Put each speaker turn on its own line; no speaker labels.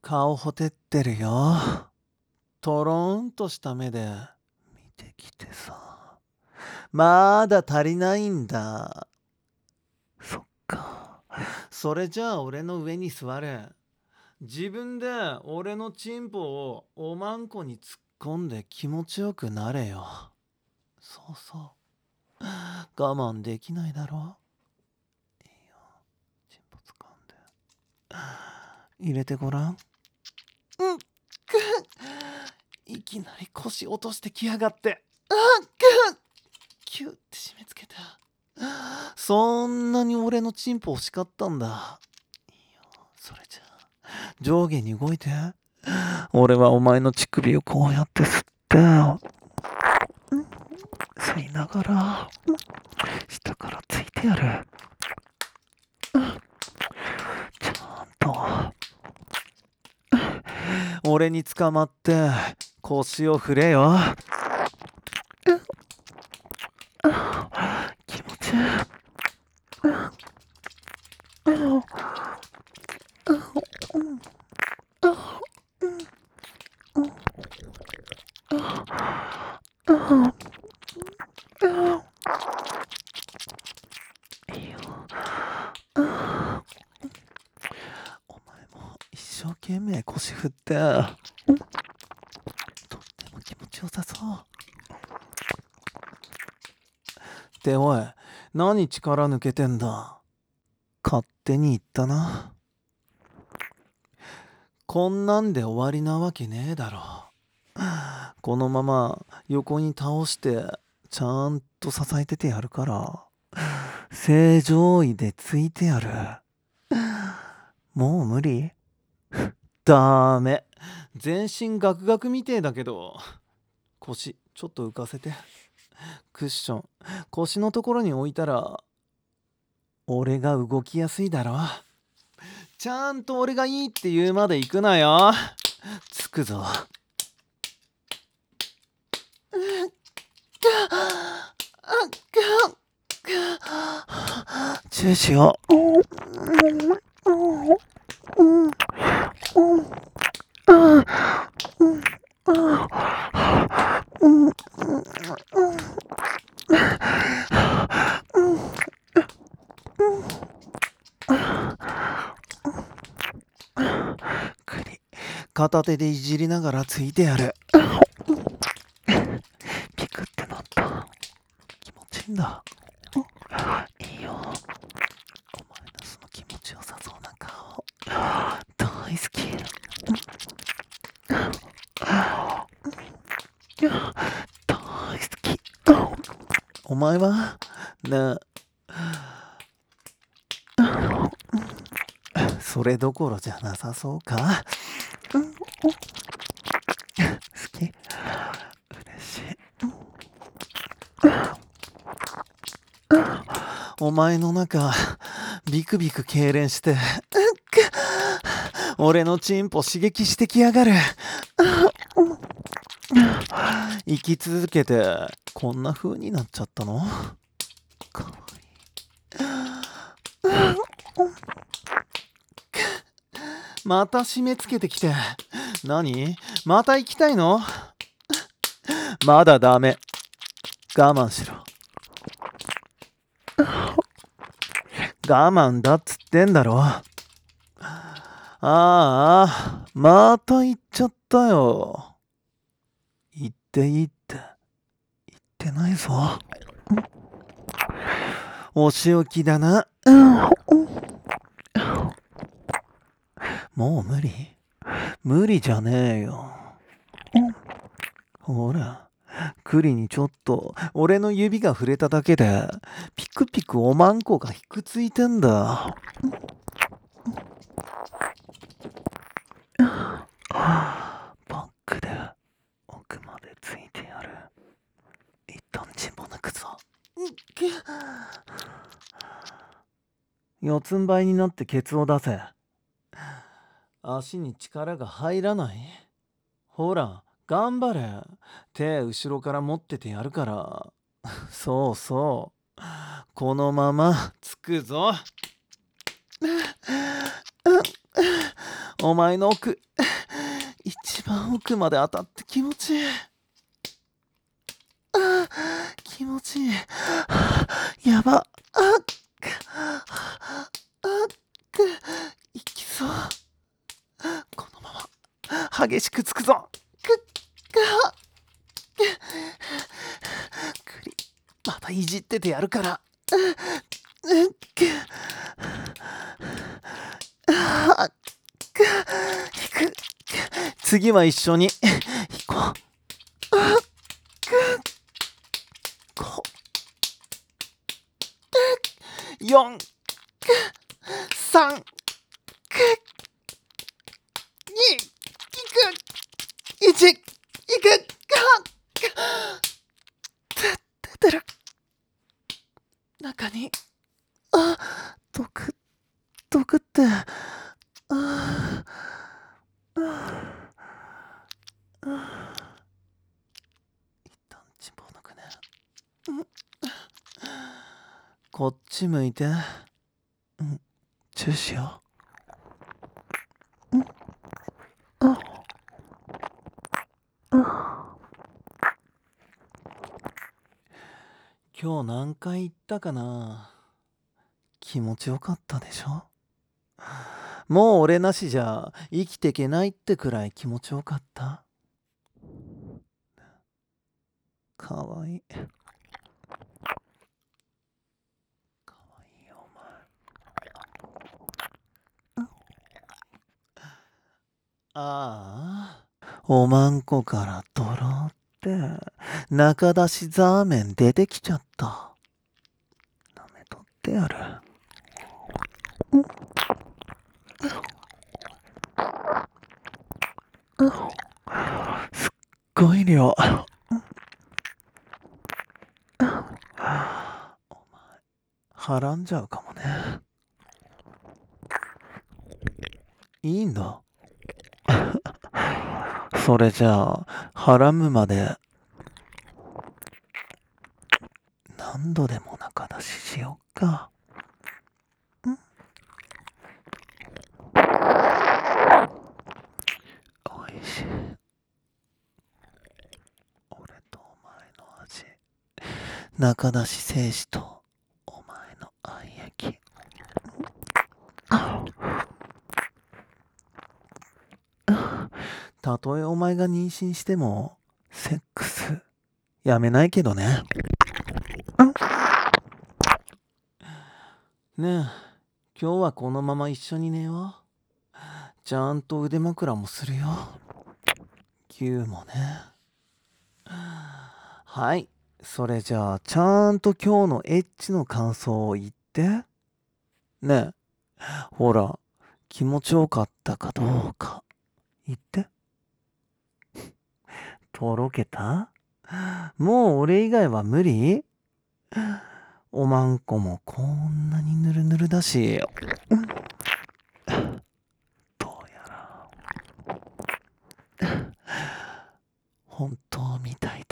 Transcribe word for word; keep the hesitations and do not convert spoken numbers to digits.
顔ほてってるよ。とろんとした目で見てきてさ。まだ足りないんだ。そっか。それじゃあ俺の上に座れ。自分で俺のチンポをおまんこに突っ込んで気持ちよくなれよ。そうそう。我慢できないだろ。いいよ。チンポ掴んで。入れてごらん。うん。いきなり腰落としてきやがって。あっキュッて締め付けた。そんなに俺のチンポ欲しかったんだ。いいよ。それじゃあ上下に動いて。俺はお前の乳首をこうやって吸って、吸いながら下からついてやる。ちゃんと俺に捕まって腰を振れよ。気持ちいい。いいよ。お前も一生懸命腰振って。とっても気持ちよさそう。っておい、何力抜けてんだ。勝手に言ったな。こんなんで終わりなわけねえだろ。このまま横に倒してちゃんと支えててやるから、正常位でついてやる。もう無理？ダメ。全身ガクガクみてえだけど、腰ちょっと浮かせて。クッション腰のところに置いたら俺が動きやすいだろ。ちゃんと俺がいいって言うまで行くなよ。つくぞ。チューしよう。栗片手でいじりながらついてやる。ピクってなった。気持ちいいんだ。いいよ。お前のその気持ちよさそうな顔大好き。大好き。お前はねえ、それどころじゃなさそうか。好き。嬉しい。お前の中ビクビク痙攣して俺のチンポ刺激してきやがる。生き続けてこんな風になっちゃったの？かわいい。また締め付けてきて。何？また行きたいの？まだダメ。我慢しろ。我慢だっつってんだろ。ああ、また行っちゃったよ。行っていいって言ってないぞ。お仕置きだな。もう無理？無理じゃねえよ。ほら、栗にちょっと俺の指が触れただけでピクピクおまんこがひくついてんだ。バックで奥までついてやる。一旦チンポ抜くぞ。四つん這いになってケツを出せ。足に力が入らない？ほら、頑張れ。手後ろから持っててやるから。そうそう。このままつくぞ。 お前の奥、一番奥まで当たって気持ちいい。あ気持ちいい。やば。あっあっいきそう。このまま激しくつくぞ。くっかくりまたいじっててやるから。うんくあく引く。次は一緒に引こう。あくこよんさんにいちいく出てる。中にあ毒毒ってああ一旦チンポ抜くね。こっち向いて。うん、チューしよう。うん、あ、あ。今日何回言ったかな。気持ちよかったでしょ。もう俺なしじゃ生きてけないってくらい気持ちよかった。かわいい。かわいいよお前。ああ、おまんこからとろって中出しザーメン出てきちゃった。舐めとってやる。すっごい量。お前はらんじゃうかもね。いいんだ。それじゃあはらむまで何度でも中出ししよっか。んおいしい。俺とお前の味。中出し精子とお前の愛液。たとえお前が妊娠してもセックスやめないけどね。ねえ、今日はこのまま一緒に寝よう。ちゃんと腕枕もするよ。牛もね。はい、それじゃあちゃんと今日のエッチの感想を言って。ねえ、ほら、気持ちよかったかどうか言って。とろけた？もう俺以外は無理？おまんこもこんなにぬるぬるだし。どうやら本当みたいだ。